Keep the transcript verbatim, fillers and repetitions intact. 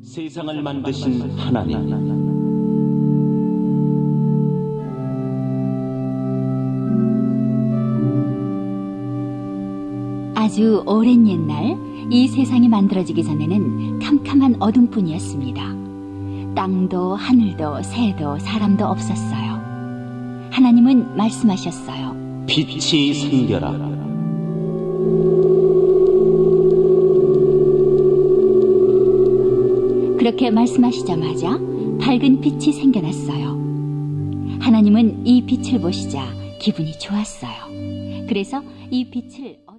세상을 만드신 하나님, 아주 오랜 옛날 이 세상이 만들어지기 전에는 캄캄한 어둠뿐이었습니다. 땅도 하늘도 새도 사람도 없었어요. 하나님은 말씀하셨어요. 빛이 생겨라. 그렇게 말씀하시자마자 밝은 빛이 생겨났어요. 하나님은 이 빛을 보시자 기분이 좋았어요. 그래서 이 빛을